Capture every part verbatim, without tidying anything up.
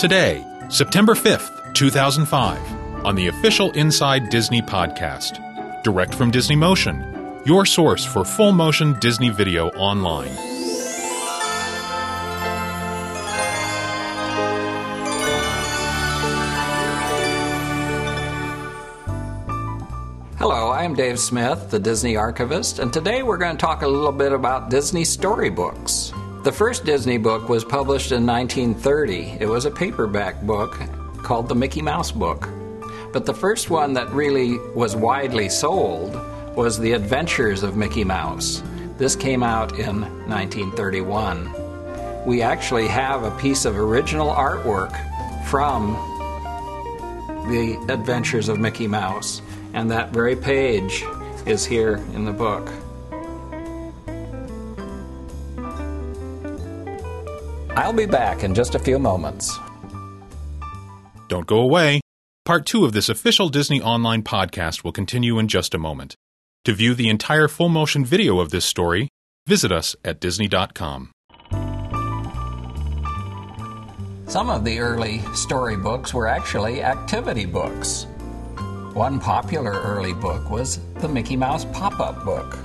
today, September fifth, two thousand five, on the official Inside Disney podcast. Direct from Disney Motion, your source for full-motion Disney video online. Hello, I'm Dave Smith, the Disney Archivist, and today we're going to talk a little bit about Disney storybooks. The first Disney book was published in nineteen thirty. It was a paperback book called The Mickey Mouse Book. But the first one that really was widely sold was The Adventures of Mickey Mouse. This came out in nineteen thirty-one. We actually have a piece of original artwork from The Adventures of Mickey Mouse, and that very page is here in the book. I'll be back in just a few moments. Don't go away. Part two of this official Disney Online podcast will continue in just a moment. To view the entire full-motion video of this story, visit us at disney dot com. Some of the early storybooks were actually activity books. One popular early book was the Mickey Mouse Pop-Up Book.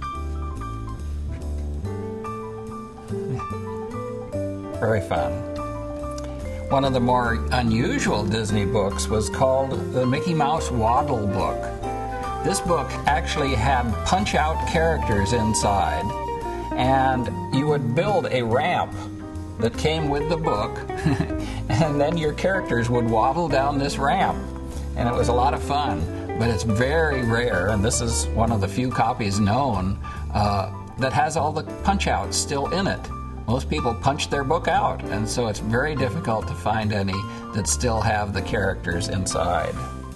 Very fun. One of the more unusual Disney books was called the Mickey Mouse Waddle Book. This book actually had punch-out characters inside, and you would build a ramp that came with the book, and then your characters would waddle down this ramp. And it was a lot of fun, but it's very rare, and this is one of the few copies known uh, that has all the punch-outs still in it. Most people punch their book out, and so it's very difficult to find any that still have the characters inside.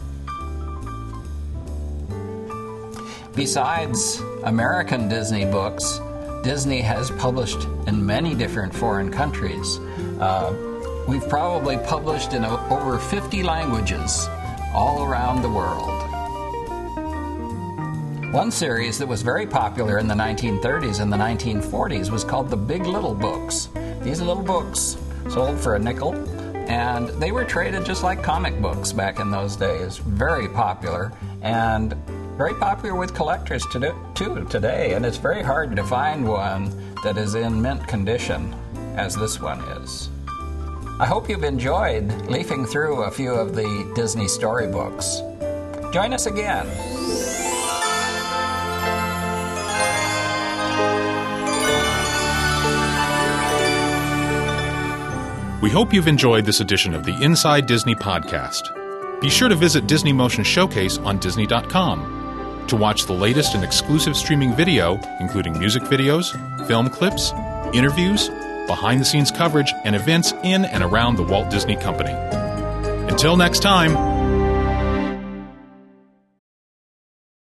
Besides American Disney books, Disney has published in many different foreign countries. Uh, we've probably published in over fifty languages all around the world. One series that was very popular in the nineteen thirties and the nineteen forties was called the Big Little Books. These little books sold for a nickel, and they were traded just like comic books back in those days. Very popular, and very popular with collectors to too today, and it's very hard to find one that is in mint condition, as this one is. I hope you've enjoyed leafing through a few of the Disney storybooks. Join us again. We hope you've enjoyed this edition of the Inside Disney podcast. Be sure to visit Disney Motion Showcase on disney dot com to watch the latest and exclusive streaming video, including music videos, film clips, interviews, behind-the-scenes coverage, and events in and around the Walt Disney Company. Until next time,